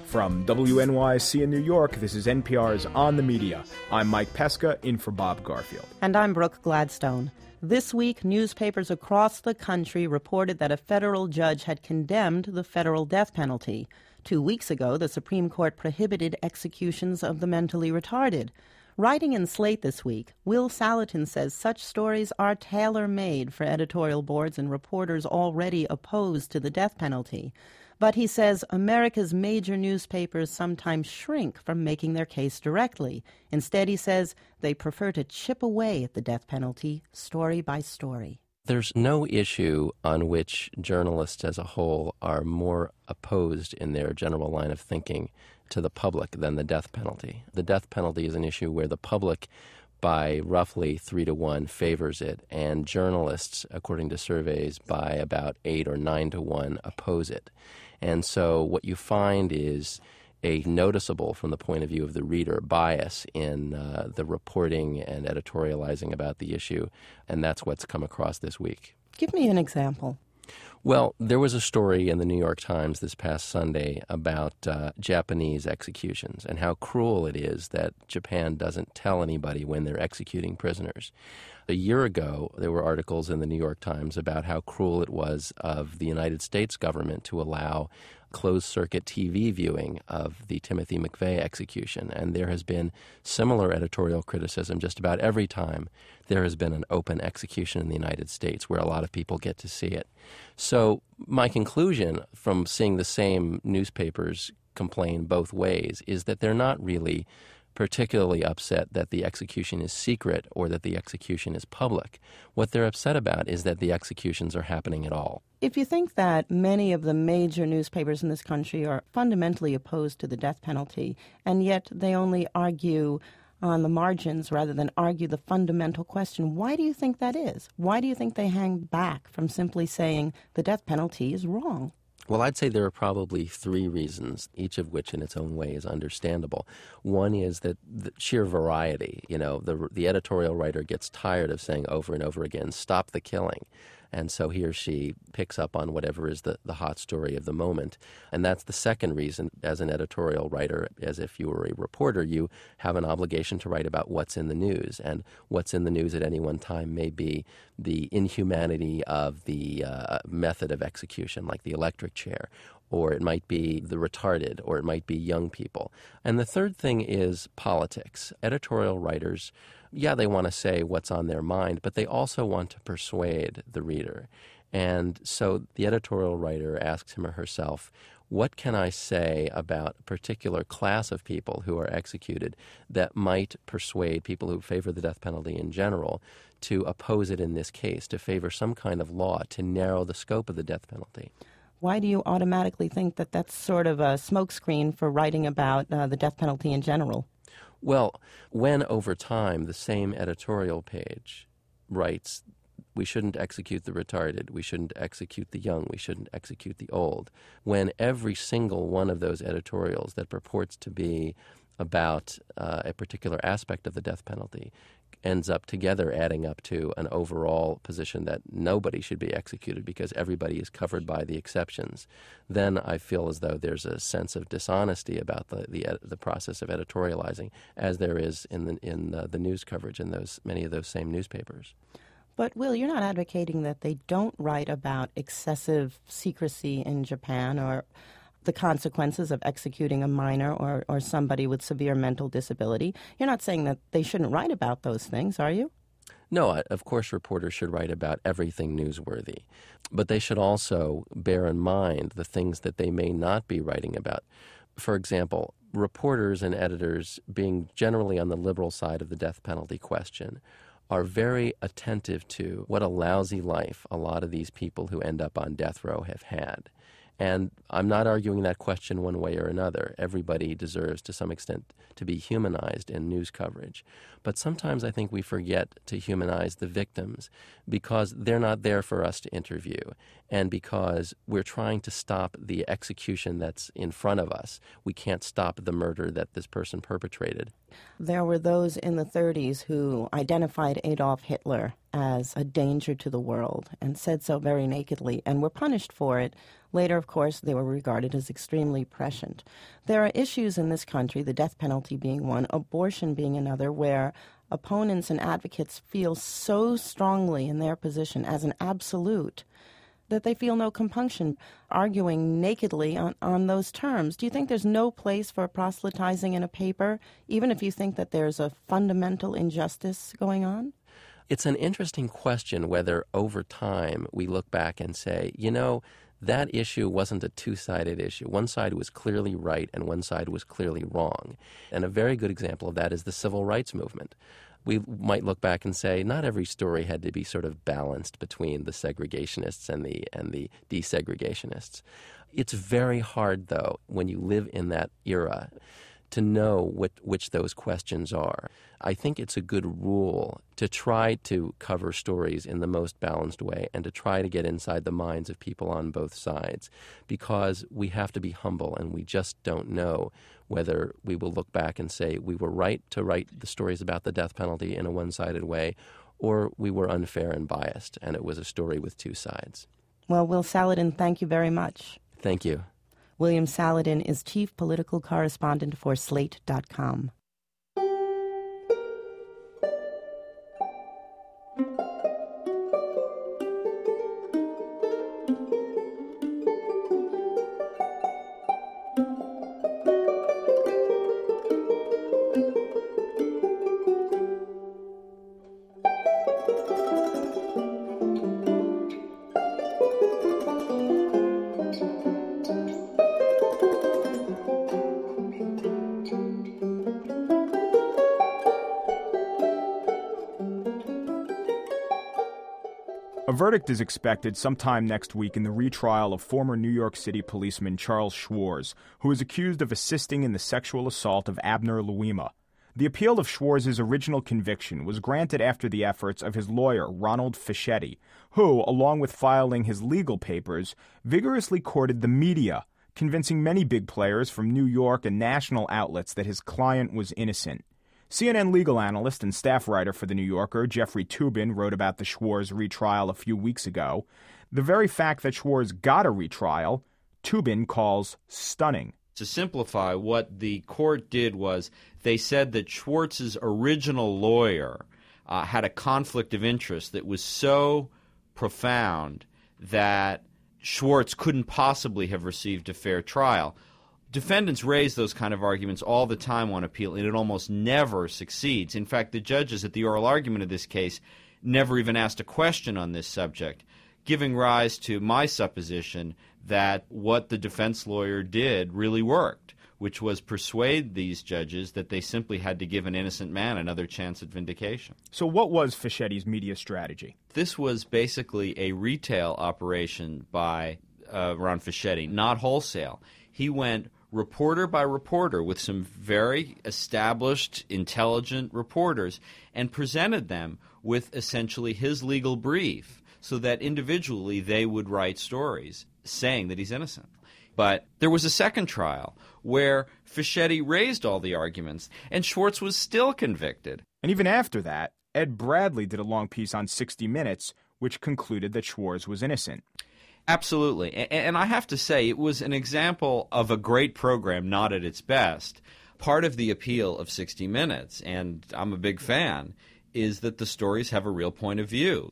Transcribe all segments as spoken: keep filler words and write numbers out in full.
From W N Y C in New York, this is N P R's On the Media. I'm Mike Pesca, in for Bob Garfield. And I'm Brooke Gladstone. This week, newspapers across the country reported that a federal judge had condemned the federal death penalty. Two weeks ago, the Supreme Court prohibited executions of the mentally retarded. Writing in Slate this week, Will Salatin says such stories are tailor-made for editorial boards and reporters already opposed to the death penalty. But he says America's major newspapers sometimes shrink from making their case directly. Instead, he says, they prefer to chip away at the death penalty, story by story. There's no issue on which journalists as a whole are more opposed in their general line of thinking to the public than the death penalty. The death penalty is an issue where the public, by roughly three to one, favors it, and journalists, according to surveys, by about eight or nine to one, oppose it. And so what you find is a noticeable, from the point of view of the reader, bias in uh, the reporting and editorializing about the issue, and that's what's come across this week. Give me an example. Well, there was a story in the New York Times this past Sunday about uh, Japanese executions and how cruel it is that Japan doesn't tell anybody when they're executing prisoners. A year ago, there were articles in the New York Times about how cruel it was of the United States government to allow closed-circuit T V viewing of the Timothy McVeigh execution. And there has been similar editorial criticism just about every time there has been an open execution in the United States where a lot of people get to see it. So my conclusion from seeing the same newspapers complain both ways is that they're not really particularly upset that the execution is secret or that the execution is public. What they're upset about is that the executions are happening at all. If you think that many of the major newspapers in this country are fundamentally opposed to the death penalty, and yet they only argue on the margins rather than argue the fundamental question, why do you think that is? Why do you think they hang back from simply saying the death penalty is wrong? Well, I'd say there are probably three reasons, each of which in its own way is understandable. One is that the sheer variety. You know, the, the editorial writer gets tired of saying over and over again, stop the killing. And so he or she picks up on whatever is the, the hot story of the moment. And that's the second reason. As an editorial writer, as if you were a reporter, you have an obligation to write about what's in the news. And what's in the news at any one time may be the inhumanity of the uh, method of execution, like the electric chair, or it might be the retarded, or it might be young people. And the third thing is politics. Editorial writers, yeah, they want to say what's on their mind, but they also want to persuade the reader. And so the editorial writer asks him or herself, what can I say about a particular class of people who are executed that might persuade people who favor the death penalty in general to oppose it in this case, to favor some kind of law to narrow the scope of the death penalty? Why do you automatically think that that's sort of a smokescreen for writing about uh, the death penalty in general? Well, when over time the same editorial page writes, we shouldn't execute the retarded, we shouldn't execute the young, we shouldn't execute the old, when every single one of those editorials that purports to be about uh, a particular aspect of the death penalty ends up together adding up to an overall position that nobody should be executed because everybody is covered by the exceptions, then I feel as though there's a sense of dishonesty about the the, the process of editorializing, as there is in the in the, the news coverage in those many of those same newspapers. But, Will, you're not advocating that they don't write about excessive secrecy in Japan or the consequences of executing a minor or, or somebody with severe mental disability. You're not saying that they shouldn't write about those things, are you? No, of course reporters should write about everything newsworthy, but they should also bear in mind the things that they may not be writing about. For example, reporters and editors, being generally on the liberal side of the death penalty question, are very attentive to what a lousy life a lot of these people who end up on death row have had. And I'm not arguing that question one way or another. Everybody deserves, to some extent, to be humanized in news coverage. But sometimes I think we forget to humanize the victims because they're not there for us to interview, and because we're trying to stop the execution that's in front of us. We can't stop the murder that this person perpetrated. There were those in the thirties who identified Adolf Hitler as a danger to the world and said so very nakedly and were punished for it. Later, of course, they were regarded as extremely prescient. There are issues in this country, the death penalty being one, abortion being another, where opponents and advocates feel so strongly in their position as an absolute that they feel no compunction arguing nakedly on, on those terms. Do you think there's no place for proselytizing in a paper, even if you think that there's a fundamental injustice going on? It's an interesting question whether over time we look back and say, you know, that issue wasn't a two-sided issue. One side was clearly right and one side was clearly wrong. And a very good example of that is the civil rights movement. We might look back and say not every story had to be sort of balanced between the segregationists and the and the desegregationists. It's very hard, though, when you live in that era, to know what, which those questions are. I think it's a good rule to try to cover stories in the most balanced way and to try to get inside the minds of people on both sides, because we have to be humble and we just don't know whether we will look back and say we were right to write the stories about the death penalty in a one-sided way, or we were unfair and biased and it was a story with two sides. Well, Will Saladin, thank you very much. Thank you. William Saladin is chief political correspondent for Slate dot com. A verdict is expected sometime next week in the retrial of former New York City policeman Charles Schwarz, who is accused of assisting in the sexual assault of Abner Louima. The appeal of Schwarz's original conviction was granted after the efforts of his lawyer, Ronald Fischetti, who, along with filing his legal papers, vigorously courted the media, convincing many big players from New York and national outlets that his client was innocent. C N N legal analyst and staff writer for The New Yorker, Jeffrey Toobin, wrote about the Schwarz retrial a few weeks ago. The very fact that Schwarz got a retrial, Toobin calls stunning. To simplify, what the court did was they said that Schwarz's original lawyer uh, had a conflict of interest that was so profound that Schwarz couldn't possibly have received a fair trial. Defendants raise those kind of arguments all the time on appeal, and it almost never succeeds. In fact, the judges at the oral argument of this case never even asked a question on this subject, giving rise to my supposition that what the defense lawyer did really worked, which was persuade these judges that they simply had to give an innocent man another chance at vindication. So what was Fischetti's media strategy? This was basically a retail operation by uh, Ron Fischetti, not wholesale. He went reporter by reporter with some very established, intelligent reporters and presented them with essentially his legal brief so that individually they would write stories saying that he's innocent. But there was a second trial where Fischetti raised all the arguments and Schwarz was still convicted. And even after that, Ed Bradley did a long piece on sixty minutes, which concluded that Schwarz was innocent. Absolutely. And I have to say, it was an example of a great program not at its best. Part of the appeal of sixty minutes, and I'm a big fan, is that the stories have a real point of view.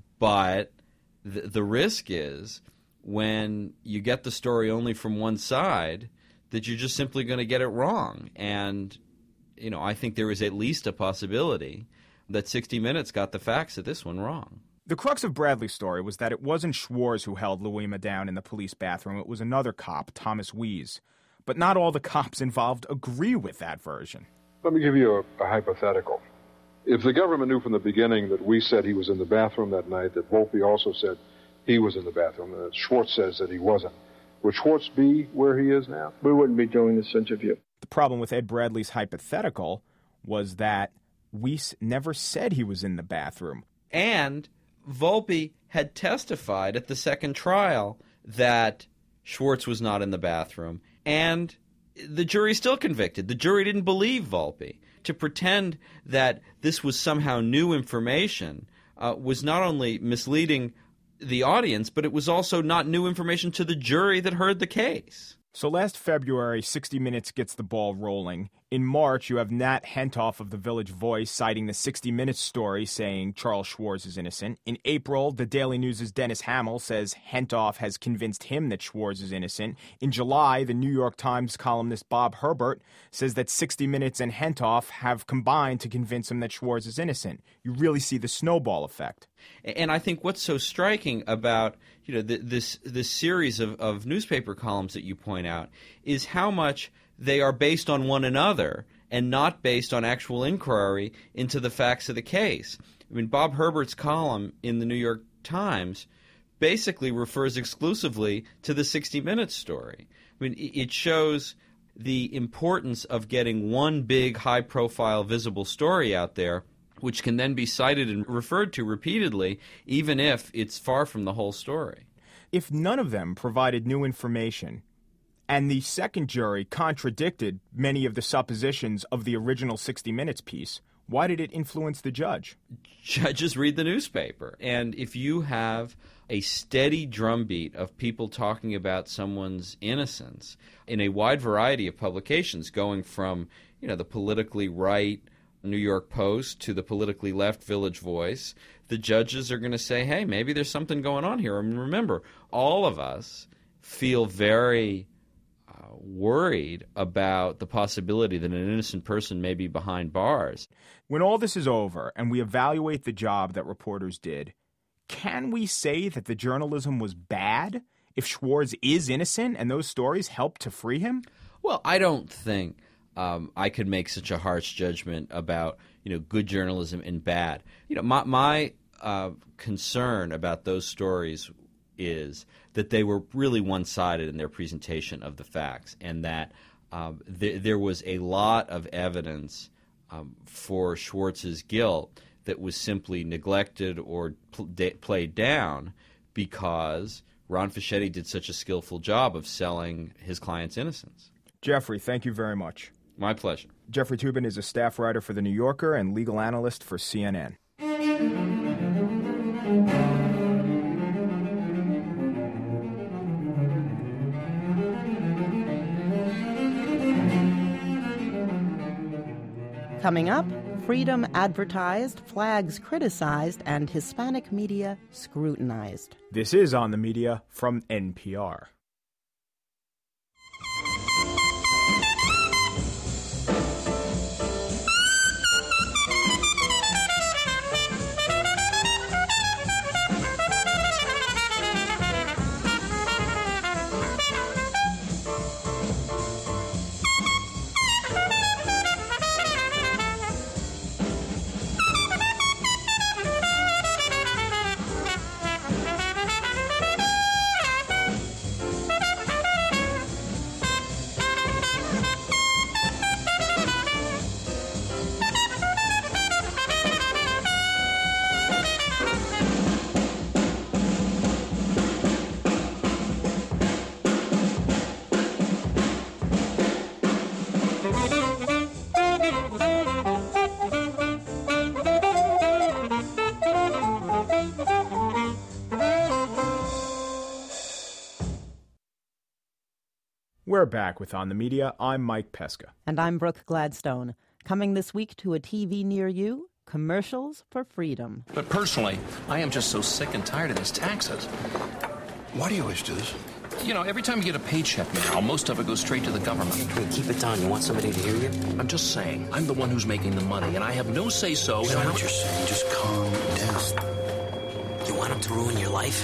But the, the risk is when you get the story only from one side that you're just simply going to get it wrong. And, you know, I think there is at least a possibility that sixty minutes got the facts of this one wrong. The crux of Bradley's story was that it wasn't Schwarz who held Louima down in the police bathroom. It was another cop, Thomas Wiese. But not all the cops involved agree with that version. Let me give you a, a hypothetical. If the government knew from the beginning that we said he was in the bathroom that night, that Volpe also said he was in the bathroom, and that Schwarz says that he wasn't, would Schwarz be where he is now? We wouldn't be doing this interview. The problem with Ed Bradley's hypothetical was that Wiese never said he was in the bathroom. And Volpe had testified at the second trial that Schwarz was not in the bathroom, and the jury still convicted. The jury didn't believe Volpe. To pretend that this was somehow new information uh, was not only misleading the audience, but it was also not new information to the jury that heard the case. So last February, sixty minutes gets the ball rolling. In March, you have Nat Hentoff of the Village Voice citing the sixty minutes story saying Charles Schwarz is innocent. In April, the Daily News' Dennis Hamill says Hentoff has convinced him that Schwarz is innocent. In July, the New York Times columnist Bob Herbert says that sixty minutes and Hentoff have combined to convince him that Schwarz is innocent. You really see the snowball effect. And I think what's so striking about you know the, this this series of, of newspaper columns that you point out is how much they are based on one another and not based on actual inquiry into the facts of the case. I mean, Bob Herbert's column in the New York Times basically refers exclusively to the sixty minutes story. I mean, it shows the importance of getting one big, high-profile, visible story out there, which can then be cited and referred to repeatedly, even if it's far from the whole story. If none of them provided new information, and the second jury contradicted many of the suppositions of the original sixty minutes piece, why did it influence the judge? Judges read the newspaper. And if you have a steady drumbeat of people talking about someone's innocence in a wide variety of publications, going from, you know, the politically right New York Post to the politically left Village Voice, the judges are going to say, hey, maybe there's something going on here. I mean, remember, all of us feel very uh, worried about the possibility that an innocent person may be behind bars. When all this is over and we evaluate the job that reporters did, can we say that the journalism was bad if Schwarz is innocent and those stories helped to free him? Well, I don't think Um, I could make such a harsh judgment about, you know, good journalism and bad. You know, my, my uh, concern about those stories is that they were really one-sided in their presentation of the facts, and that um, th- there was a lot of evidence um, for Schwarz's guilt that was simply neglected or pl- de- played down because Ron Fischetti did such a skillful job of selling his client's innocence. Jeffrey, thank you very much. My pleasure. Jeffrey Toobin is a staff writer for The New Yorker and legal analyst for C N N. Coming up, freedom advertised, flags criticized, and Hispanic media scrutinized. This is On the Media from N P R. We're back with On the Media. I'm Mike Pesca. And I'm Brooke Gladstone. Coming this week to a T V near you, commercials for freedom. But personally, I am just so sick and tired of these taxes. Why do you always do this? You know, every time you get a paycheck now, most of it goes straight to the government. Hey, keep it down. You want somebody to hear you? I'm just saying, I'm the one who's making the money, and I have no say-so. You know what you're saying. Just calm down. You want them to ruin your life?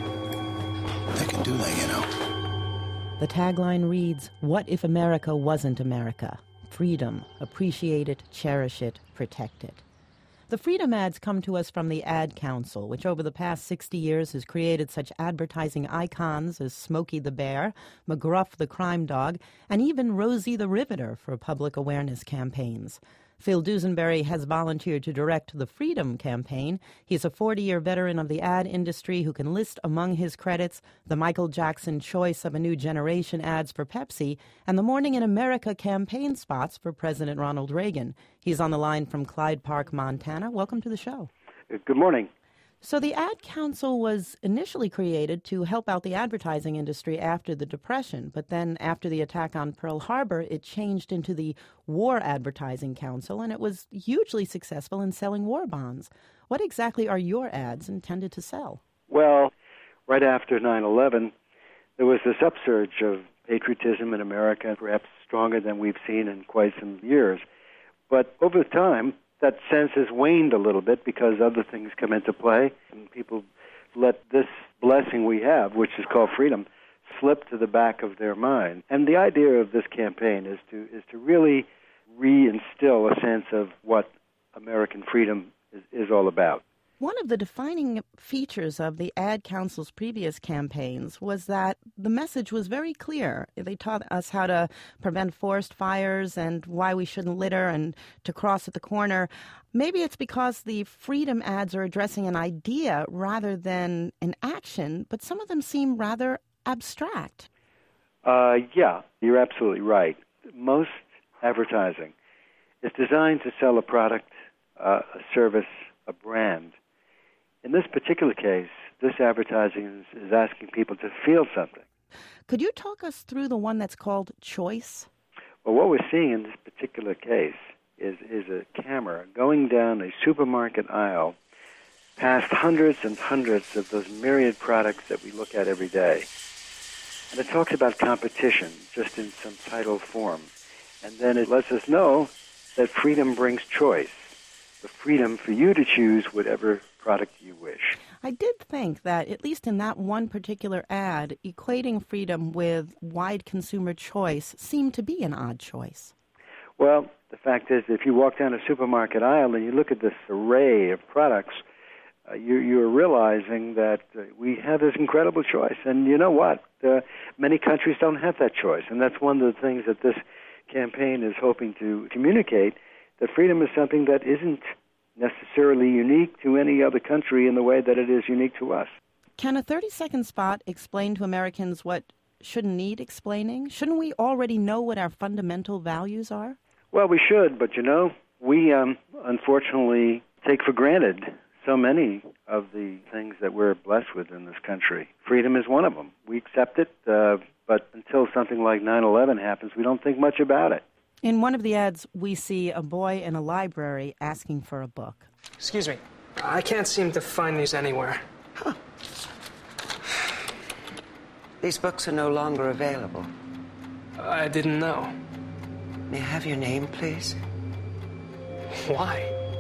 They can do that, you know. The tagline reads, "What if America wasn't America? Freedom. Appreciate it, cherish it, protect it." The freedom ads come to us from the Ad Council, which over the past sixty years has created such advertising icons as Smokey the Bear, McGruff the Crime Dog, and even Rosie the Riveter for public awareness campaigns. Phil Dusenberry has volunteered to direct the Freedom Campaign. He's a forty-year veteran of the ad industry who can list among his credits the Michael Jackson Choice of a New Generation ads for Pepsi and the Morning in America campaign spots for President Ronald Reagan. He's on the line from Clyde Park, Montana. Welcome to the show. Good morning. So the Ad Council was initially created to help out the advertising industry after the Depression, but then after the attack on Pearl Harbor, it changed into the War Advertising Council, and it was hugely successful in selling war bonds. What exactly are your ads intended to sell? Well, right after nine eleven, there was this upsurge of patriotism in America, perhaps stronger than we've seen in quite some years. But over time, that sense has waned a little bit because other things come into play, and people let this blessing we have, which is called freedom, slip to the back of their mind. And the idea of this campaign is to is to really reinstill a sense of what American freedom is, is all about. One of the defining features of the Ad Council's previous campaigns was that the message was very clear. They taught us how to prevent forest fires and why we shouldn't litter and to cross at the corner. Maybe it's because the freedom ads are addressing an idea rather than an action, but some of them seem rather abstract. Uh, yeah, you're absolutely right. Most advertising is designed to sell a product, uh, a service, a brand. In this particular case, this advertising is, is asking people to feel something. Could you talk us through the one that's called Choice? Well, what we're seeing in this particular case is, is a camera going down a supermarket aisle past hundreds and hundreds of those myriad products that we look at every day. And it talks about competition, just in some title form. And then it lets us know that freedom brings choice, the freedom for you to choose whatever product you wish. I did think that, at least in that one particular ad, equating freedom with wide consumer choice seemed to be an odd choice. Well, the fact is, if you walk down a supermarket aisle and you look at this array of products, uh, you, you're realizing that uh, we have this incredible choice. And you know what? Uh, many countries don't have that choice. And that's one of the things that this campaign is hoping to communicate, that freedom is something that isn't necessarily unique to any other country in the way that it is unique to us. Can a thirty-second spot explain to Americans what shouldn't need explaining? Shouldn't we already know what our fundamental values are? Well, we should, but you know, we um, unfortunately take for granted so many of the things that we're blessed with in this country. Freedom is one of them. We accept it, uh, but until something like nine eleven happens, we don't think much about it. In one of the ads, we see a boy in a library asking for a book. Excuse me. I can't seem to find these anywhere. Huh. These books are no longer available. I didn't know. May I have your name, please? Why?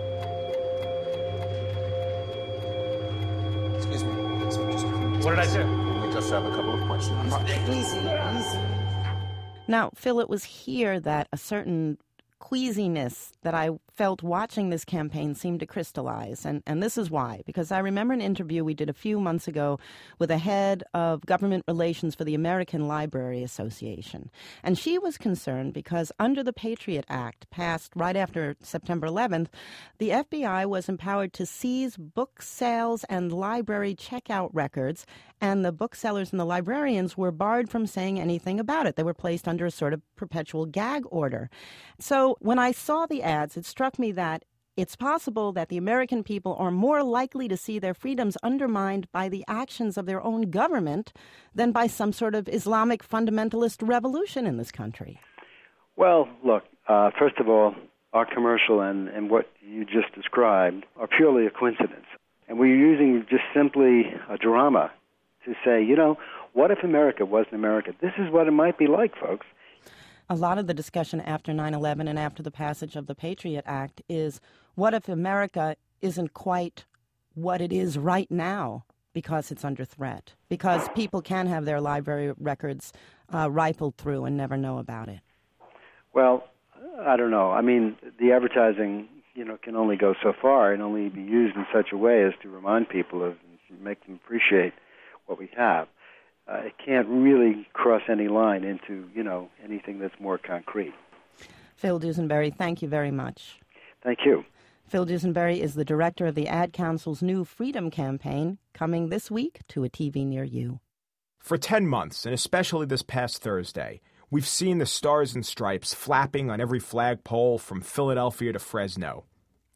Excuse me. What did I do? We just have a couple of questions. Easy, easy. Now, Phil, it was here that a certain queasiness that I felt watching this campaign seemed to crystallize. And, and this is why. Because I remember an interview we did a few months ago with a head of government relations for the American Library Association. And she was concerned because under the Patriot Act, passed right after September eleventh, the F B I was empowered to seize book sales and library checkout records, and the booksellers and the librarians were barred from saying anything about it. They were placed under a sort of perpetual gag order. So when I saw the ads, it struck me that it's possible that the American people are more likely to see their freedoms undermined by the actions of their own government than by some sort of Islamic fundamentalist revolution in this country. Well, look, uh, first of all, our commercial and, and what you just described are purely a coincidence. And we're using just simply a drama to say, you know, what if America wasn't America? This is what it might be like, folks. A lot of the discussion after nine eleven and after the passage of the Patriot Act is, what if America isn't quite what it is right now because it's under threat? Because people can have their library records uh, rifled through and never know about it. Well, I don't know. I mean, the advertising, you know, can only go so far and only be used in such a way as to remind people of, make them appreciate what we have. Uh, it can't really cross any line into, you know, anything that's more concrete. Phil Dusenberry, thank you very much. Thank you. Phil Dusenberry is the director of the Ad Council's new Freedom Campaign, coming this week to a T V near you. For ten months, and especially this past Thursday, we've seen the Stars and Stripes flapping on every flagpole from Philadelphia to Fresno.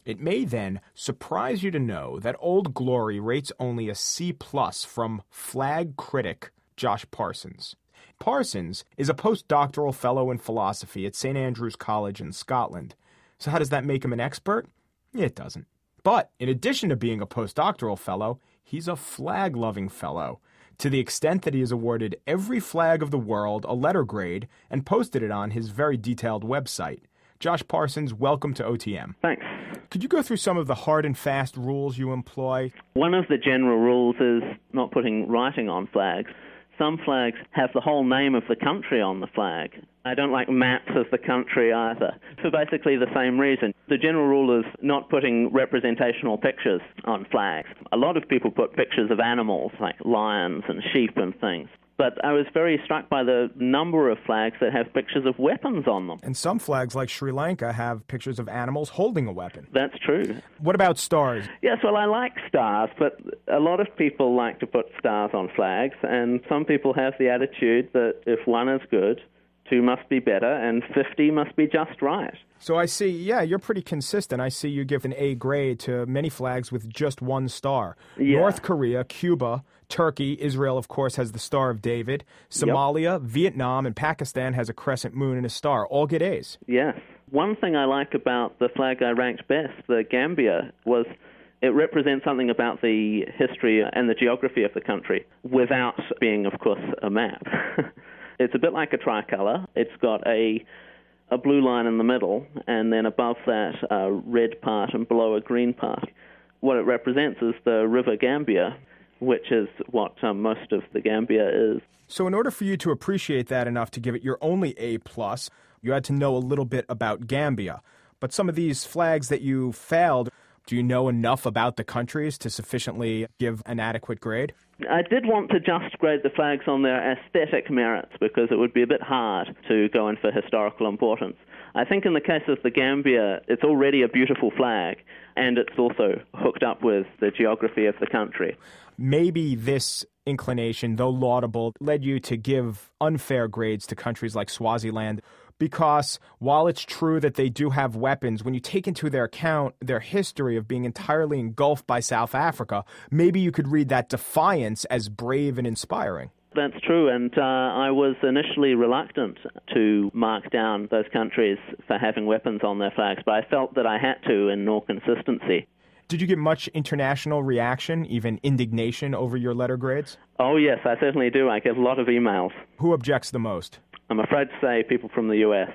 It may then surprise you to know that Old Glory rates only a C plus from flag critic Josh Parsons. Parsons is a postdoctoral fellow in philosophy at Saint Andrew's College in Scotland. So how does that make him an expert? It doesn't. But in addition to being a postdoctoral fellow, he's a flag-loving fellow, to the extent that he has awarded every flag of the world a letter grade and posted it on his very detailed website. Josh Parsons, welcome to O T M. Thanks. Could you go through some of the hard and fast rules you employ? One of the general rules is not putting writing on flags. Some flags have the whole name of the country on the flag. I don't like maps of the country either, for basically the same reason. The general rule is not putting representational pictures on flags. A lot of people put pictures of animals, like lions and sheep and things. But I was very struck by the number of flags that have pictures of weapons on them. And some flags, like Sri Lanka, have pictures of animals holding a weapon. That's true. What about stars? Yes, well, I like stars, but a lot of people like to put stars on flags, and some people have the attitude that if one is good, two must be better, and fifty must be just right. So I see, yeah, you're pretty consistent. I see you give an A grade to many flags with just one star. Yeah. North Korea, Cuba, Turkey, Israel, of course, has the Star of David. Somalia, yep. Vietnam, and Pakistan has a crescent moon and a star. All get A's. Yes. One thing I like about the flag I ranked best, the Gambia, was it represents something about the history and the geography of the country without being, of course, a map. It's a bit like a tricolor. It's got a a blue line in the middle, and then above that a red part and below a green part. What it represents is the River Gambia, which is what um, most of the Gambia is. So in order for you to appreciate that enough to give it your only A plus, you had to know a little bit about Gambia. But some of these flags that you failed, do you know enough about the countries to sufficiently give an adequate grade? I did want to just grade the flags on their aesthetic merits because it would be a bit hard to go in for historical importance. I think in the case of the Gambia, it's already a beautiful flag, and it's also hooked up with the geography of the country. Maybe this inclination, though laudable, led you to give unfair grades to countries like Swaziland, because while it's true that they do have weapons, when you take into their account their history of being entirely engulfed by South Africa, maybe you could read that defiance as brave and inspiring. That's true, and uh, I was initially reluctant to mark down those countries for having weapons on their flags, but I felt that I had to in more consistency. Did you get much international reaction, even indignation over your letter grades? Oh, yes, I certainly do. I get a lot of emails. Who objects the most? I'm afraid to say people from the U S.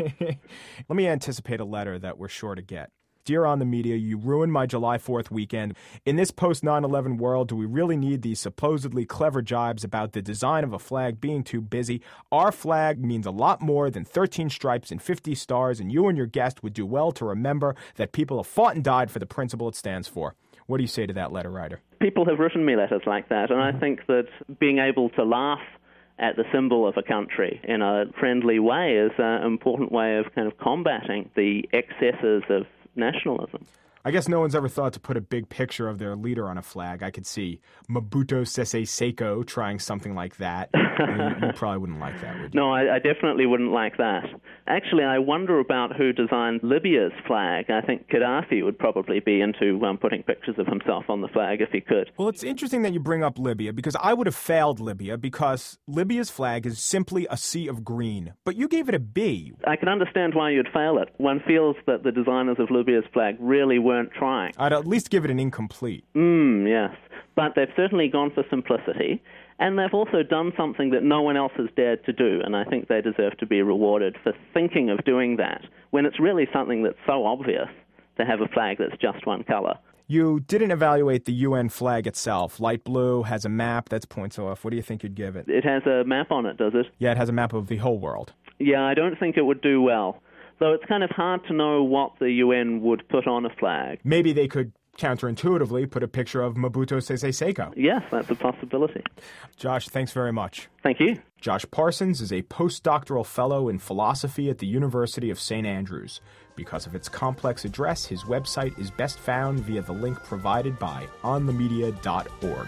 Let me anticipate a letter that we're sure to get. Dear On the Media, you ruined my July fourth weekend. In this post nine eleven world, do we really need these supposedly clever jibes about the design of a flag being too busy? Our flag means a lot more than thirteen stripes and fifty stars, and you and your guest would do well to remember that people have fought and died for the principle it stands for. What do you say to that, letter writer? People have written me letters like that, and I think that being able to laugh at the symbol of a country in a friendly way is an important way of kind of combating the excesses of nationalism. I guess no one's ever thought to put a big picture of their leader on a flag. I could see Mobutu Sese Seko trying something like that. you, you probably wouldn't like that, would you? No, I, I definitely wouldn't like that. Actually, I wonder about who designed Libya's flag. I think Gaddafi would probably be into um, putting pictures of himself on the flag if he could. Well, it's interesting that you bring up Libya, because I would have failed Libya, because Libya's flag is simply a sea of green. But you gave it a B. I can understand why you'd fail it. One feels that the designers of Libya's flag really weren't trying. I'd at least give it an incomplete. Mm, yes. But they've certainly gone for simplicity, and they've also done something that no one else has dared to do, and I think they deserve to be rewarded for thinking of doing that, when it's really something that's so obvious to have a flag that's just one color. You didn't evaluate the U N flag itself. Light blue, has a map, that's points off. What do you think you'd give it? It has a map on it, does it? Yeah, it has a map of the whole world. Yeah, I don't think it would do well. Though it's kind of hard to know what the U N would put on a flag. Maybe they could counterintuitively put a picture of Mobutu Sese Seko. Yes, that's a possibility. Josh, thanks very much. Thank you. Josh Parsons is a postdoctoral fellow in philosophy at the University of Saint Andrews. Because of its complex address, his website is best found via the link provided by on the media dot org.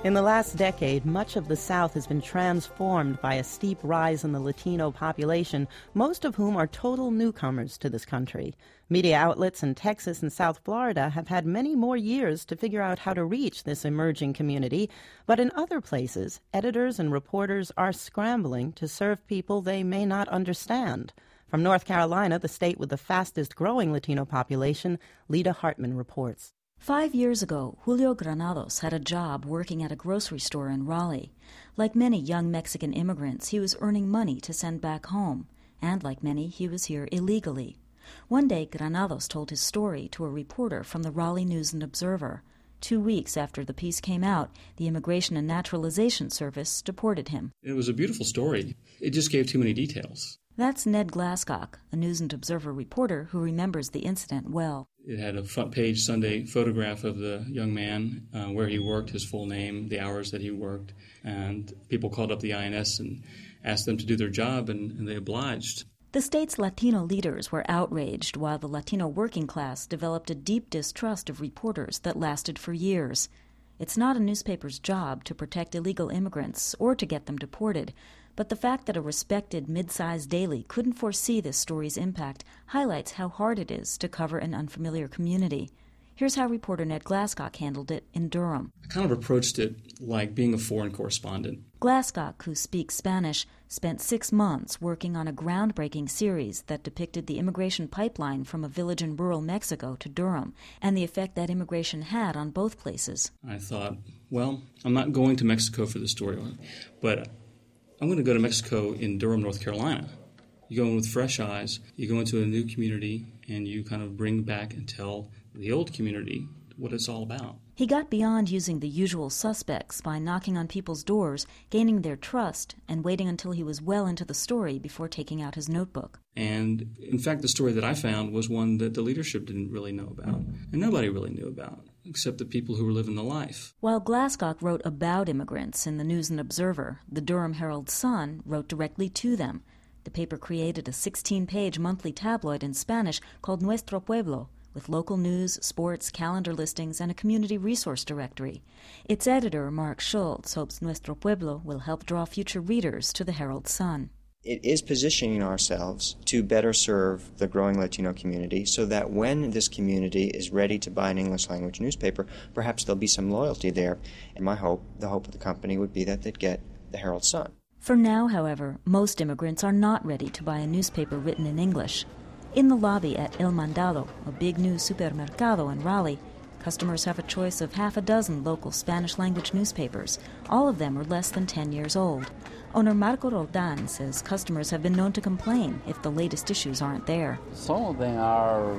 In the last decade, much of the South has been transformed by a steep rise in the Latino population, most of whom are total newcomers to this country. Media outlets in Texas and South Florida have had many more years to figure out how to reach this emerging community, but in other places, editors and reporters are scrambling to serve people they may not understand. From North Carolina, the state with the fastest growing Latino population, Lita Hartman reports. Five years ago, Julio Granados had a job working at a grocery store in Raleigh. Like many young Mexican immigrants, he was earning money to send back home. And like many, he was here illegally. One day, Granados told his story to a reporter from the Raleigh News and Observer. Two weeks after the piece came out, the Immigration and Naturalization Service deported him. It was a beautiful story. It just gave too many details. That's Ned Glasscock, a News and Observer reporter who remembers the incident well. It had a front-page Sunday photograph of the young man, uh, where he worked, his full name, the hours that he worked, and people called up the I N S and asked them to do their job, and, and they obliged. The state's Latino leaders were outraged, while the Latino working class developed a deep distrust of reporters that lasted for years. It's not a newspaper's job to protect illegal immigrants or to get them deported, but the fact that a respected mid-sized daily couldn't foresee this story's impact highlights how hard it is to cover an unfamiliar community. Here's how reporter Ned Glasscock handled it in Durham. I kind of approached it like being a foreign correspondent. Glasscock, who speaks Spanish, spent six months working on a groundbreaking series that depicted the immigration pipeline from a village in rural Mexico to Durham and the effect that immigration had on both places. I thought, well, I'm not going to Mexico for the story, but I'm going to go to Mexico in Durham, North Carolina. You go in with fresh eyes, you go into a new community, and you kind of bring back and tell the old community what it's all about. He got beyond using the usual suspects by knocking on people's doors, gaining their trust, and waiting until he was well into the story before taking out his notebook. And, in fact, the story that I found was one that the leadership didn't really know about, and nobody really knew about, except the people who were living the life. While Glasscock wrote about immigrants in the News and Observer, the Durham Herald-Sun wrote directly to them. The paper created a sixteen-page monthly tabloid in Spanish called Nuestro Pueblo, with local news, sports, calendar listings, and a community resource directory. Its editor, Mark Schultz, hopes Nuestro Pueblo will help draw future readers to the Herald-Sun. It is positioning ourselves to better serve the growing Latino community so that when this community is ready to buy an English language newspaper, perhaps there'll be some loyalty there. And my hope, the hope of the company, would be that they'd get the Herald-Sun. For now, however, most immigrants are not ready to buy a newspaper written in English. In the lobby at El Mandado, a big new supermercado in Raleigh, customers have a choice of half a dozen local Spanish-language newspapers. All of them are less than ten years old. Owner Marco Roldan says customers have been known to complain if the latest issues aren't there. Some of them are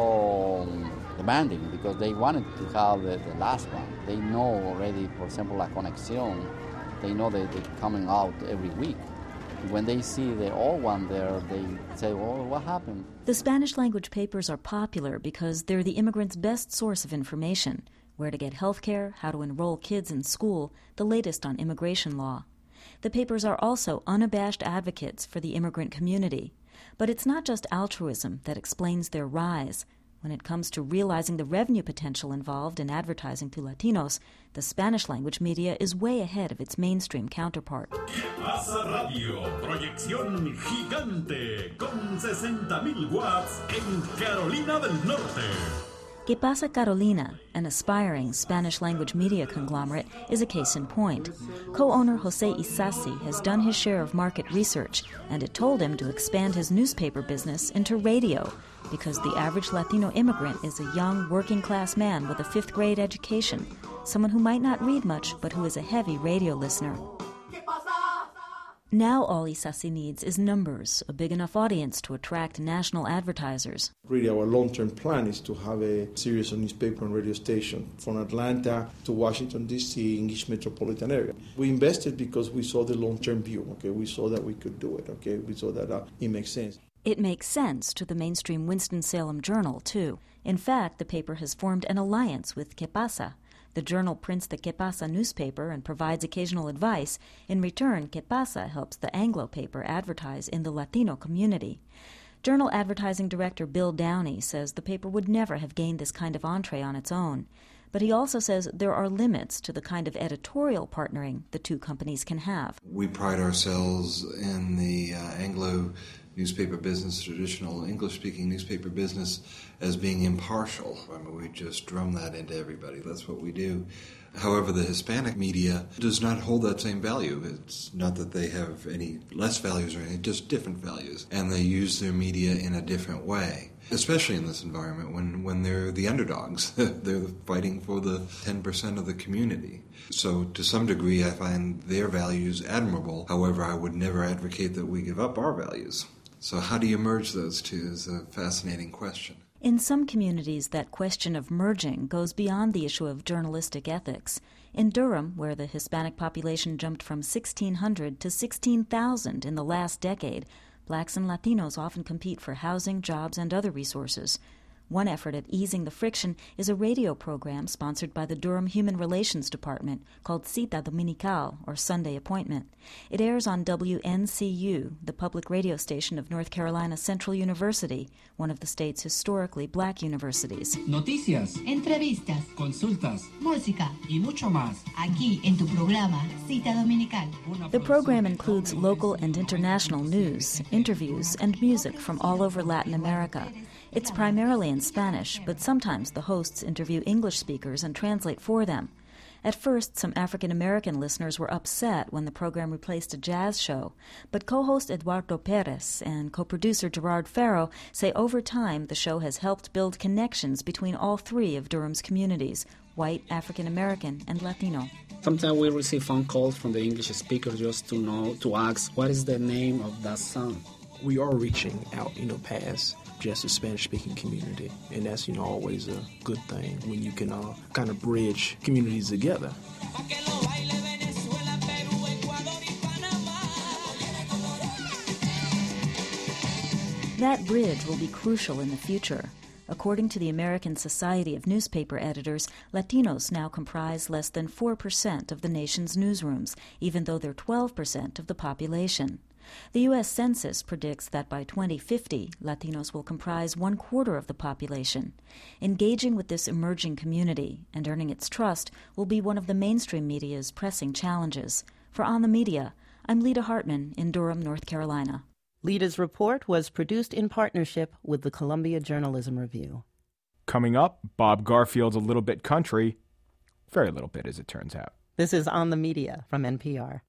so demanding because they wanted to have the, the last one. They know already, for example, La Conexión, they know that they're coming out every week. When they see the old one there, they say, well, what happened? The Spanish-language papers are popular because they're the immigrants' best source of information: where to get health care, how to enroll kids in school, the latest on immigration law. The papers are also unabashed advocates for the immigrant community. But it's not just altruism that explains their rise. When it comes to realizing the revenue potential involved in advertising to Latinos, the Spanish-language media is way ahead of its mainstream counterpart. Pasa Radio, proyección gigante con sesenta mil watts en Carolina del Norte. Que Pasa Carolina, an aspiring Spanish-language media conglomerate, is a case in point. Co-owner Jose Isasi has done his share of market research, and it told him to expand his newspaper business into radio, because the average Latino immigrant is a young, working-class man with a fifth-grade education, someone who might not read much, but who is a heavy radio listener. Now all Isasi needs is numbers, a big enough audience to attract national advertisers. Really, our long-term plan is to have a series of newspaper and radio station from Atlanta to Washington, D C, English metropolitan area. We invested because we saw the long-term view, okay? We saw that we could do it, okay? We saw that uh, it makes sense. It makes sense to the mainstream Winston-Salem Journal, too. In fact, the paper has formed an alliance with Que Pasa. The journal prints the Que Pasa newspaper and provides occasional advice. In return, Que Pasa helps the Anglo paper advertise in the Latino community. Journal advertising director Bill Downey says the paper would never have gained this kind of entree on its own. But he also says there are limits to the kind of editorial partnering the two companies can have. We pride ourselves in the uh, Anglo newspaper business, traditional English-speaking newspaper business, as being impartial. I mean, we just drum that into everybody. That's what we do. However, the Hispanic media does not hold that same value. It's not that they have any less values or anything, just different values. And they use their media in a different way, especially in this environment when, when they're the underdogs. They're fighting for the ten percent of the community. So to some degree, I find their values admirable. However, I would never advocate that we give up our values. So how do you merge those two is a fascinating question. In some communities, that question of merging goes beyond the issue of journalistic ethics. In Durham, where the Hispanic population jumped from sixteen hundred to sixteen thousand in the last decade, blacks and Latinos often compete for housing, jobs, and other resources. One effort at easing the friction is a radio program sponsored by the Durham Human Relations Department called Cita Dominical, or Sunday Appointment. It airs on W N C U, the public radio station of North Carolina Central University, one of the state's historically black universities. Noticias, entrevistas, consultas, música y mucho más aquí en tu programa Cita Dominical. The program includes local and international news, interviews, and music from all over Latin America. It's primarily in Spanish, but sometimes the hosts interview English speakers and translate for them. At first, some African-American listeners were upset when the program replaced a jazz show, but co-host Eduardo Perez and co-producer Gerard Farrow say over time the show has helped build connections between all three of Durham's communities, white, African-American, and Latino. Sometimes we receive phone calls from the English speakers just to know, to ask, what is the name of that song? We are reaching out, you know, past just the Spanish-speaking community, and that's, you know, always a good thing when you can uh, kind of bridge communities together. That bridge will be crucial in the future. According to the American Society of Newspaper Editors, Latinos now comprise less than four percent of the nation's newsrooms, even though they're twelve percent of the population. The U S Census predicts that by twenty fifty, Latinos will comprise one quarter of the population. Engaging with this emerging community and earning its trust will be one of the mainstream media's pressing challenges. For On the Media, I'm Lita Hartman in Durham, North Carolina. Lita's report was produced in partnership with the Columbia Journalism Review. Coming up, Bob Garfield's A Little Bit Country. Very little bit, as it turns out. This is On the Media from N P R.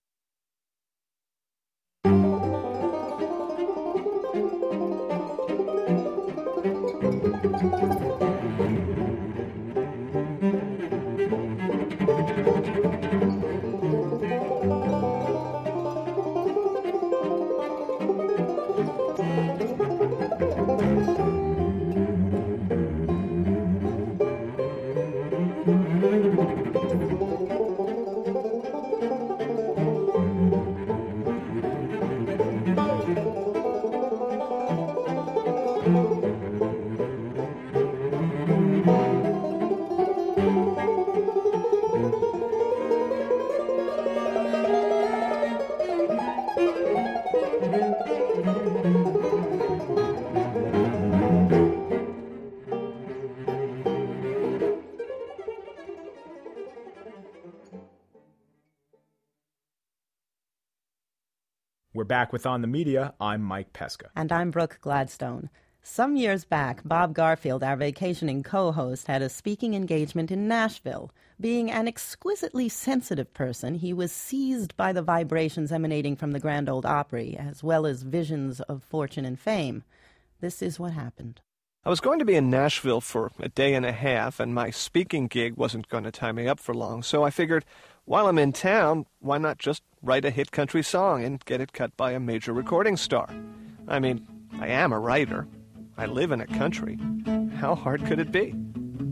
We're back with On the Media. I'm Mike Pesca. And I'm Brooke Gladstone. Some years back, Bob Garfield, our vacationing co-host, had a speaking engagement in Nashville. Being an exquisitely sensitive person, he was seized by the vibrations emanating from the Grand Ole Opry, as well as visions of fortune and fame. This is what happened. I was going to be in Nashville for a day and a half, and my speaking gig wasn't going to tie me up for long, so I figured, while I'm in town, why not just write a hit country song and get it cut by a major recording star? I mean, I am a writer. I live in a country. How hard could it be?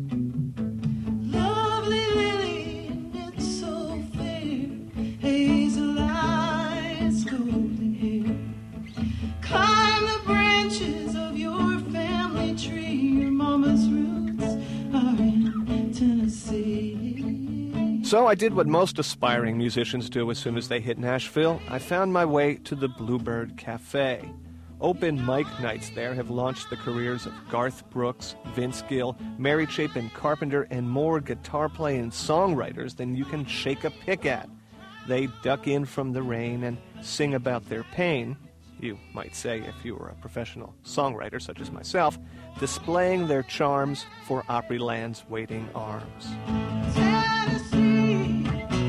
Lovely lily, it's so fair, hazel eyes, golden hair. Climb the branches of your family tree. Your mama's roots are in Tennessee. So I did what most aspiring musicians do as soon as they hit Nashville. I found my way to the Bluebird Cafe. Open mic nights there have launched the careers of Garth Brooks, Vince Gill, Mary Chapin Carpenter, and more guitar-playing songwriters than you can shake a pick at. They duck in from the rain and sing about their pain, you might say if you were a professional songwriter such as myself, displaying their charms for Opryland's waiting arms. Tennessee,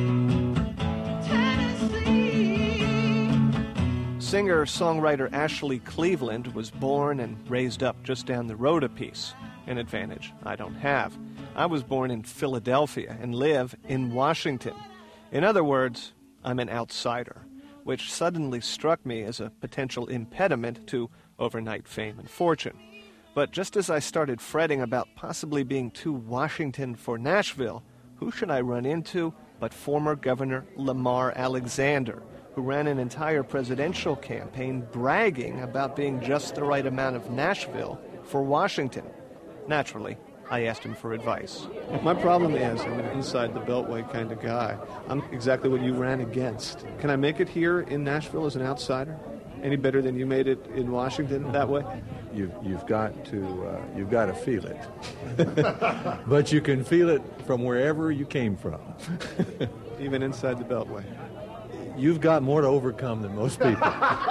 Tennessee. Singer-songwriter Ashley Cleveland was born and raised up just down the road a piece, an advantage I don't have. I was born in Philadelphia and live in Washington. In other words, I'm an outsider, which suddenly struck me as a potential impediment to overnight fame and fortune. But just as I started fretting about possibly being too Washington for Nashville, who should I run into but former Governor Lamar Alexander, who ran an entire presidential campaign bragging about being just the right amount of Nashville for Washington. Naturally, I asked him for advice. My problem is I'm an inside the Beltway kind of guy. I'm exactly what you ran against. Can I make it here in Nashville as an outsider? Any better than you made it in Washington that way? You've, you've got to uh, you've got to feel it. But you can feel it from wherever you came from. Even inside the Beltway. You've got more to overcome than most people.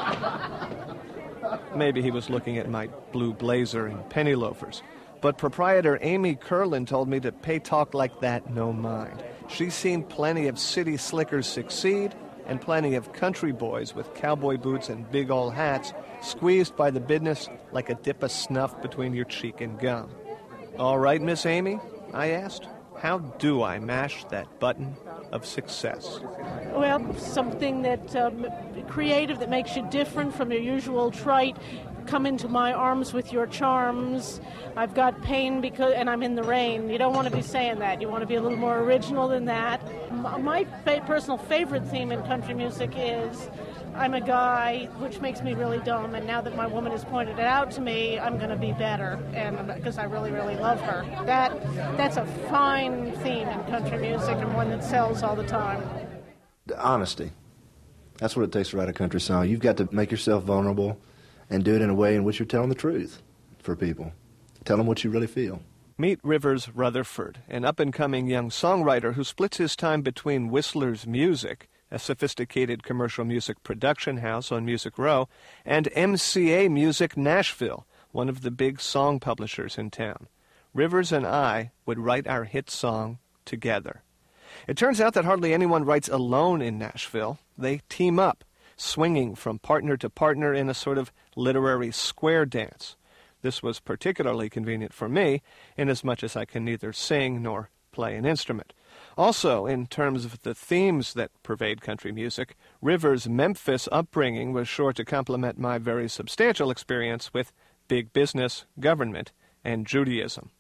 Maybe he was looking at my blue blazer and penny loafers. But proprietor Amy Curlin told me to pay talk like that no mind. She's seen plenty of city slickers succeed and plenty of country boys with cowboy boots and big old hats squeezed by the business like a dip of snuff between your cheek and gum. All right, Miss Amy, I asked, how do I mash that button of success? Well, something that um, creative that makes you different from your usual trite. Come into my arms with your charms. I've got pain because, and I'm in the rain. You don't want to be saying that. You want to be a little more original than that. My fa- personal favorite theme in country music is I'm a guy, which makes me really dumb. And now that my woman has pointed it out to me, I'm going to be better, and because I really, really love her. That that's a fine theme in country music and one that sells all the time. Honesty. That's what it takes to write a country song. You've got to make yourself vulnerable and do it in a way in which you're telling the truth for people. Tell them what you really feel. Meet Rivers Rutherford, an up-and-coming young songwriter who splits his time between Whistler's Music, a sophisticated commercial music production house on Music Row, and M C A Music Nashville, one of the big song publishers in town. Rivers and I would write our hit song together. It turns out that hardly anyone writes alone in Nashville. They team up, swinging from partner to partner in a sort of literary square dance. This was particularly convenient for me, inasmuch as I can neither sing nor play an instrument. Also, in terms of the themes that pervade country music, Rivers' Memphis upbringing was sure to complement my very substantial experience with big business, government, and Judaism.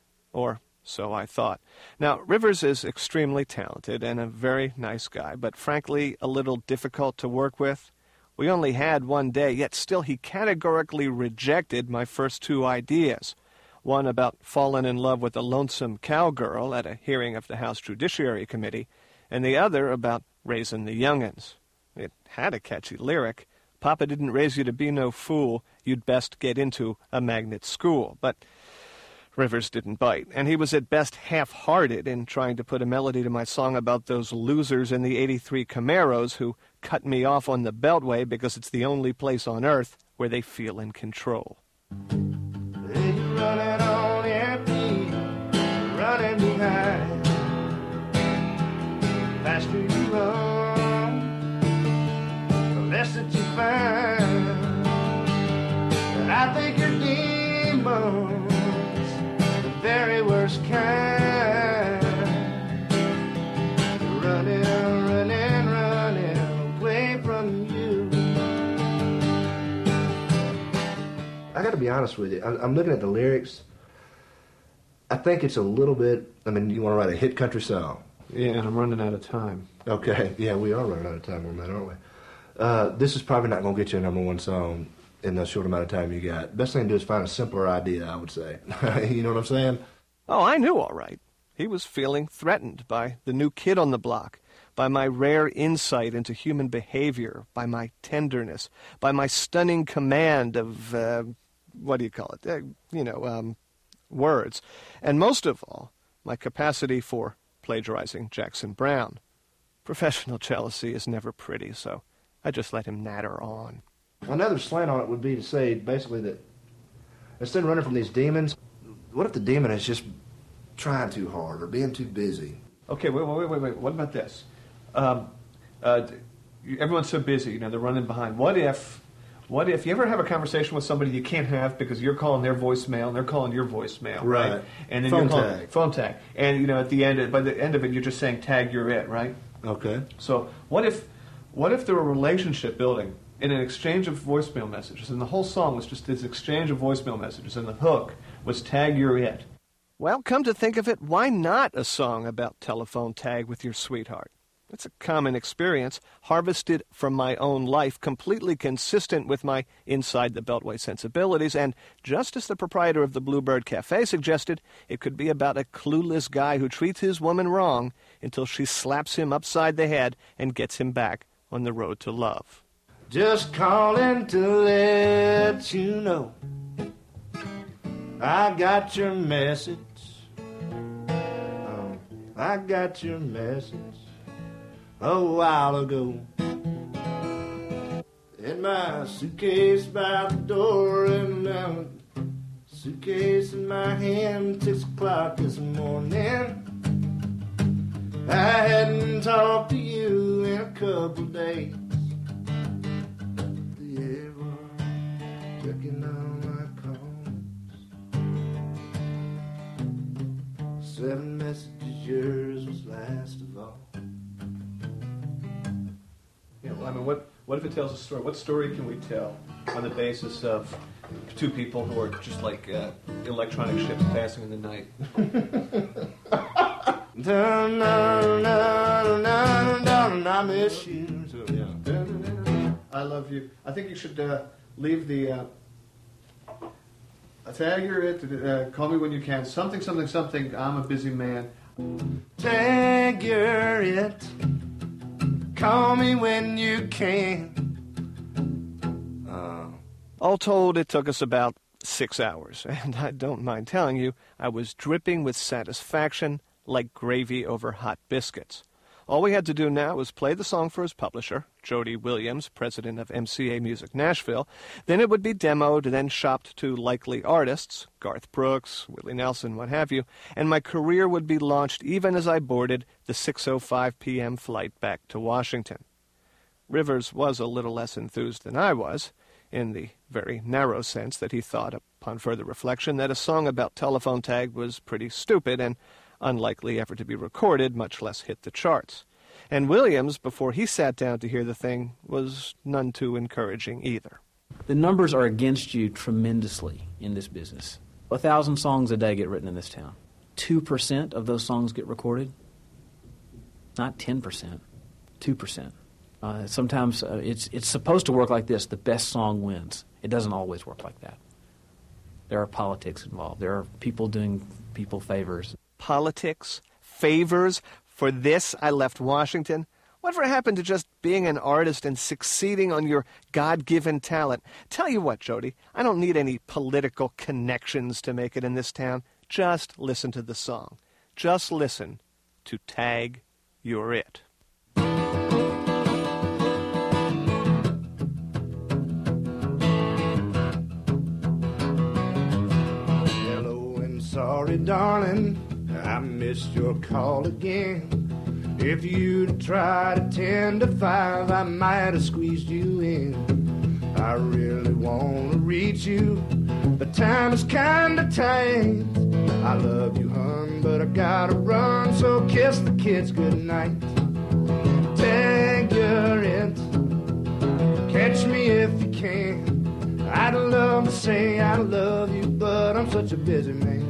Or so I thought. Now, Rivers is extremely talented and a very nice guy, but frankly a little difficult to work with. We only had one day, yet still he categorically rejected my first two ideas. One about falling in love with a lonesome cowgirl at a hearing of the House Judiciary Committee, and the other about raising the young'uns. It had a catchy lyric. Papa didn't raise you to be no fool, you'd best get into a magnet school. But Rivers didn't bite, and he was at best half-hearted in trying to put a melody to my song about those losers in the eighty-three Camaros who cut me off on the Beltway because it's the only place on earth where they feel in control. Hey, you're running on empty, running behind. Faster you run, the less that you find. And I think you're demons, very worst kind. Running, running, running away from you. I got to be honest with you. I'm, I'm looking at the lyrics. I think it's a little bit. I mean, you want to write a hit country song? Yeah, and I'm running out of time. Okay, yeah, we are running out of time on that, aren't we? Uh, this is probably not going to get you a number one song in the short amount of time you got. Best thing to do is find a simpler idea, I would say. You know what I'm saying? Oh, I knew all right. He was feeling threatened by the new kid on the block. by my rare insight into human behavior, by my tenderness, by my stunning command of, uh, what do you call it, uh, you know, um, words, and most of all, my capacity for plagiarizing Jackson Browne. Professional jealousy is never pretty, so I just let him natter on. Another slant on it would be to say, basically, that instead of running from these demons, what if the demon is just trying too hard or being too busy? Okay, wait, wait, wait, wait. What about this? Um, uh, everyone's so busy, you know, they're running behind. What if, what if you ever have a conversation with somebody you can't have because you're calling their voicemail and they're calling your voicemail, right? Right. And then Phone you're calling tag. phone tag, and you know, at the end, by the end of it, you're just saying tag, you're it, right? Okay. So what if, what if there were a relationship building in an exchange of voicemail messages, and the whole song was just this exchange of voicemail messages, and the hook was tag, you're it? Well, come to think of it, why not a song about telephone tag with your sweetheart? It's a common experience, harvested from my own life, completely consistent with my inside the Beltway sensibilities, and just as the proprietor of the Bluebird Cafe suggested, it could be about a clueless guy who treats his woman wrong until she slaps him upside the head and gets him back on the road to love. Just calling to let you know I got your message. Um, I got your message a while ago. In my suitcase by the door, and uh, suitcase in my hand, six o'clock this morning. I hadn't talked to you in a couple days. Yeah, checking on my calls. Seven messages, yours was last of all. Yeah, well, I mean, what, what if it tells a story? What story can we tell on the basis of two people who are just like uh, electronic ships passing in the night? Dun, dun, dun, dun, dun, I miss you. So, yeah. I love you. I think you should uh, leave the uh, tag you're it. Uh, call me when you can. Something, something, something. I'm a busy man. Tag you're it. Call me when you can. Uh, All told, it took us about six hours, and I don't mind telling you, I was dripping with satisfaction like gravy over hot biscuits. All we had to do now was play the song for his publisher, Jody Williams, president of M C A Music Nashville. Then it would be demoed, then shopped to likely artists, Garth Brooks, Willie Nelson, what have you, and my career would be launched even as I boarded the six oh five p.m. flight back to Washington. Rivers was a little less enthused than I was, in the very narrow sense that he thought, upon further reflection, that a song about telephone tag was pretty stupid and unlikely ever to be recorded, much less hit the charts. And Williams, before he sat down to hear the thing, was none too encouraging either. The numbers are against you tremendously in this business. A thousand songs a day get written in this town. Two percent of those songs get recorded. Not ten percent. Two percent. Uh, sometimes uh, it's it's supposed to work like this. The best song wins. It doesn't always work like that. There are politics involved. There are people doing people favors. Politics? Favors? For this I left Washington? Whatever happened to just being an artist and succeeding on your God-given talent? Tell you what, Jody, I don't need any political connections to make it in this town. Just listen to the song. Just listen to Tag, You're It. Hello and sorry, darling, I missed your call again. If you'd tried at ten to five, I might have squeezed you in. I really want to reach you, but time is kinda tight. I love you, hun, but I gotta run, so kiss the kids goodnight. Tag you're it, catch me if you can. I'd love to say I love you, but I'm such a busy man.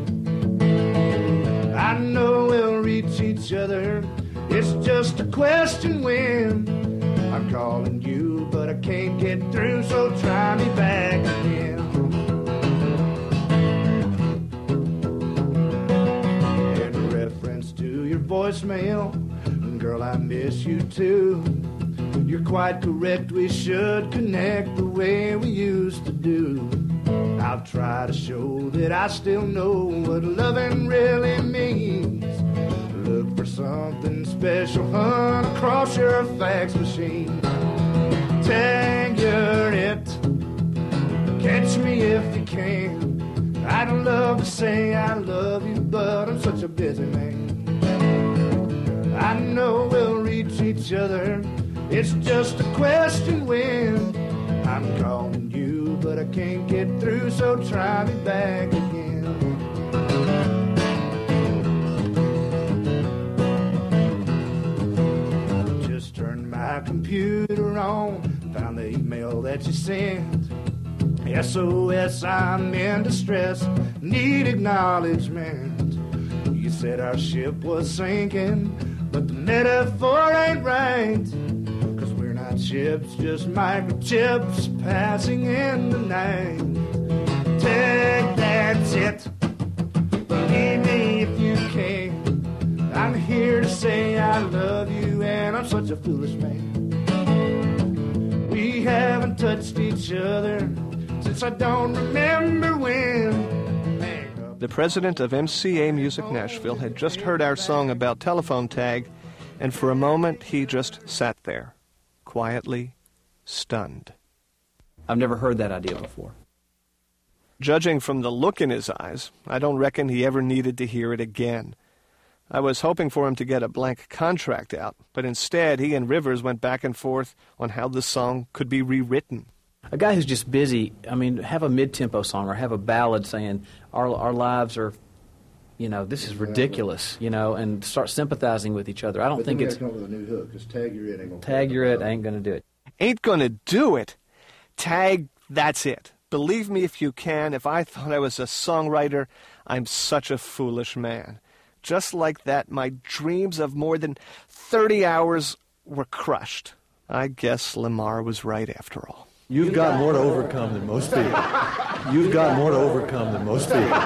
I know we'll reach each other, it's just a question when. I'm calling you, but I can't get through, so try me back again. In reference to your voicemail, girl, I miss you too. You're quite correct, we should connect the way we used to do. I'll try to show that I still know what loving really means. Look for something special, hunt across your fax machine. Tag, you're it. Catch me if you can. I'd love to say I love you, but I'm such a busy man. I know we'll reach each other. It's just a question when. I'm calling you, but I can't get through, so try me back again. Just turned my computer on, found the email that you sent. S O S, I'm in distress, need acknowledgement. You said our ship was sinking, but the metaphor ain't right. Chips, just microchips passing in the night. Take, that's it. Believe me if you can. I'm here to say I love you, and I'm such a foolish man. We haven't touched each other since I don't remember when. The president of M C A Music Nashville had just heard our song about telephone tag, and for a moment he just sat there, quietly stunned. I've never heard that idea before. Judging from the look in his eyes, I don't reckon he ever needed to hear it again. I was hoping for him to get a blank contract out, but instead he and Rivers went back and forth on how the song could be rewritten. A guy who's just busy, I mean, have a mid-tempo song or have a ballad saying, our, our lives are, you know, this is ridiculous, you know, and start sympathizing with each other. I don't but think then it's... come up with a new hook, because tag you're it ain't gonna Tag you're it ain't gonna do it. Ain't gonna do it? Tag, that's it. Believe me if you can, if I thought I was a songwriter, I'm such a foolish man. Just like that, my dreams of more than thirty hours were crushed. I guess Lamar was right after all. You've got more to overcome than most people. You've got more to overcome than most people.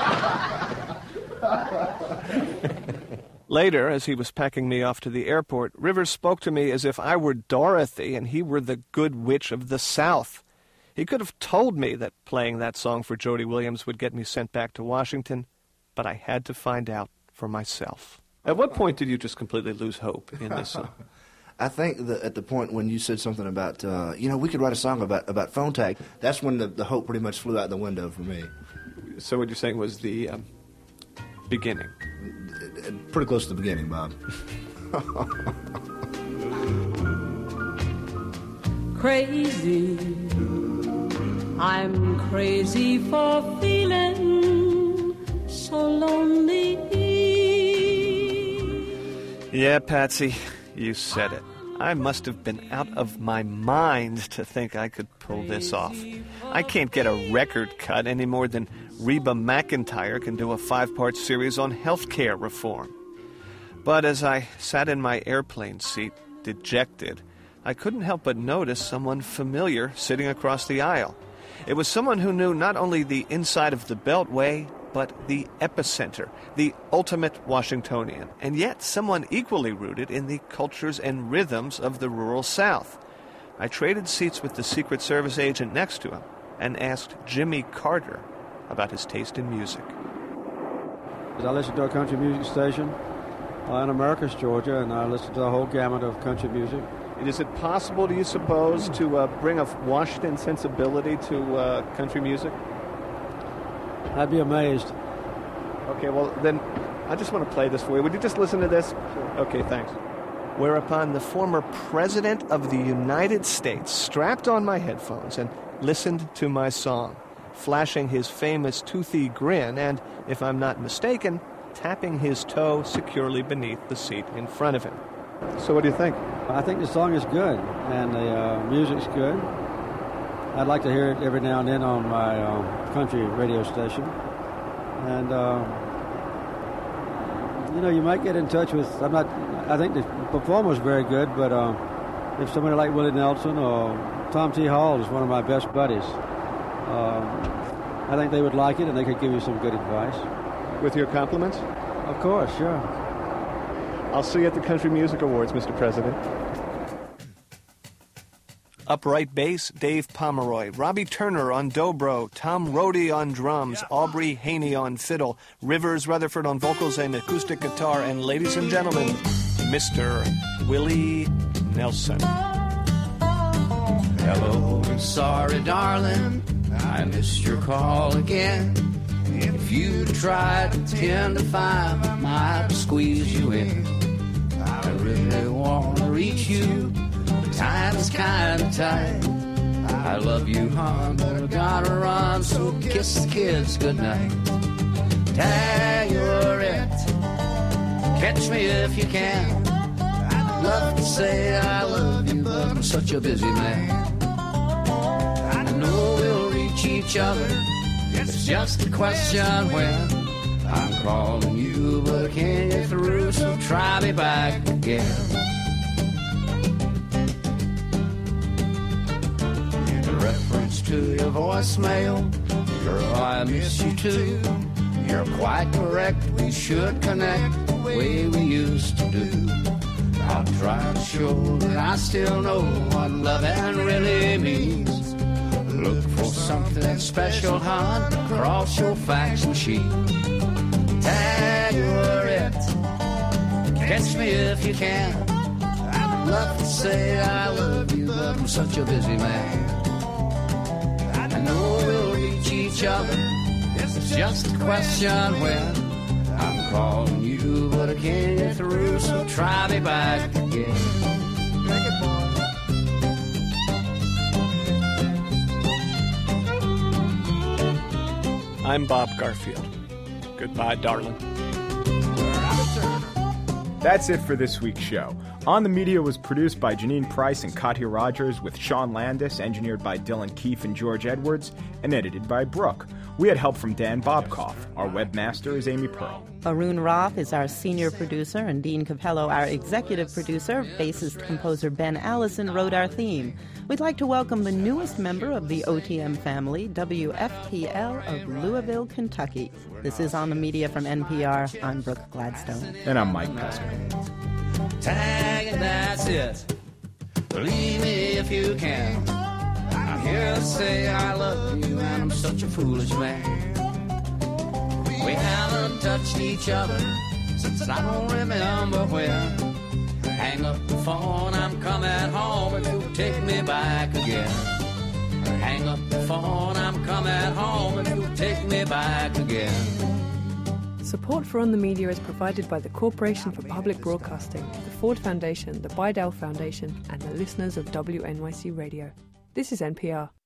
Later, as he was packing me off to the airport, Rivers spoke to me as if I were Dorothy and he were the good witch of the South. He could have told me that playing that song for Jody Williams would get me sent back to Washington, but I had to find out for myself. At what point did you just completely lose hope in this song? I think that at the point when you said something about, uh, you know, we could write a song about, about phone tag, that's when the, the hope pretty much flew out the window for me. So what you're saying was the um, beginning? Pretty close to the beginning, Bob. Crazy, I'm crazy for feeling so lonely. Yeah, Patsy, you said it. I must have been out of my mind to think I could pull this off. I can't get a record cut any more than Reba McEntire can do a five-part series on healthcare reform. But as I sat in my airplane seat, dejected, I couldn't help but notice someone familiar sitting across the aisle. It was someone who knew not only the inside of the Beltway, but the epicenter, the ultimate Washingtonian, and yet someone equally rooted in the cultures and rhythms of the rural South. I traded seats with the Secret Service agent next to him and asked Jimmy Carter about his taste in music. I listen to a country music station uh, in Americus, Georgia, and I listen to the whole gamut of country music. Is it possible, do you suppose, to uh, bring a Washington sensibility to uh, country music? I'd be amazed. Okay, well, then I just want to play this for you. Would you just listen to this? Sure. Okay, thanks. Whereupon the former President of the United States strapped on my headphones and listened to my song, flashing his famous toothy grin and, if I'm not mistaken, tapping his toe securely beneath the seat in front of him. So what do you think? I think the song is good, and the uh, music's good. I'd like to hear it every now and then on my um, country radio station. And, uh, you know, you might get in touch with, I'm not, I think the performer's very good, but uh, if somebody like Willie Nelson or Tom T. Hall is one of my best buddies, uh, I think they would like it and they could give you some good advice. With your compliments? Of course, sure. I'll see you at the Country Music Awards, Mister President. Upright bass, Dave Pomeroy. Robbie Turner on dobro. Tom Rohde on drums. Aubrey Haney on fiddle. Rivers Rutherford on vocals and acoustic guitar. And ladies and gentlemen, Mister Willie Nelson. Hello, and sorry, darling, I missed your call again. If you tried to ten to five, I might squeeze you in. I really want to reach you. Time is kinda tight. I love you, hon, but I gotta run, so kiss the kids goodnight. Tag your it, catch me if you can. I'd love to say I love you, but I'm such a busy man. I know we'll reach each other, it's just a question when. I'm calling you, but I can't get through, so try me back again. To your voicemail, girl, I miss you too. You're quite correct, we should connect the way we used to do. I'll try to show that I still know what loving really means. Look for something special, hon, across your fax machine. Tag your it, catch me if you can. I'd love to say I love you, but I'm such a busy man. I know we'll reach each other, it's just a question when. I'm calling you, but I can't get through, so try me back again. Make it, boy. I'm Bob Garfield. Goodbye, darling. That's it for this week's show. On the Media was produced by Janine Price and Katya Rogers, with Sean Landis, engineered by Dylan Keefe and George Edwards, and edited by Brooke. We had help from Dan Bobkoff. Our webmaster is Amy Pearl. Arun Roth is our senior producer, and Dean Capello, our executive producer. Bassist composer Ben Allison wrote our theme. We'd like to welcome the newest member of the O T M family, W F P L of Louisville, Kentucky. This is On the Media from N P R. I'm Brooke Gladstone. And I'm Mike Pesca. Tag and that's it. Believe me if you can. I'm here to say I love you, and I'm such a foolish man. We haven't touched each other since I don't remember when. Hang up the phone, I'm coming home, and you'll take me back again. Hang up the phone, I'm coming home, and you'll take me back again. Support for On the Media is provided by the Corporation for Public Broadcasting, the Ford Foundation, the Bidell Foundation, and the listeners of W N Y C Radio. This is N P R.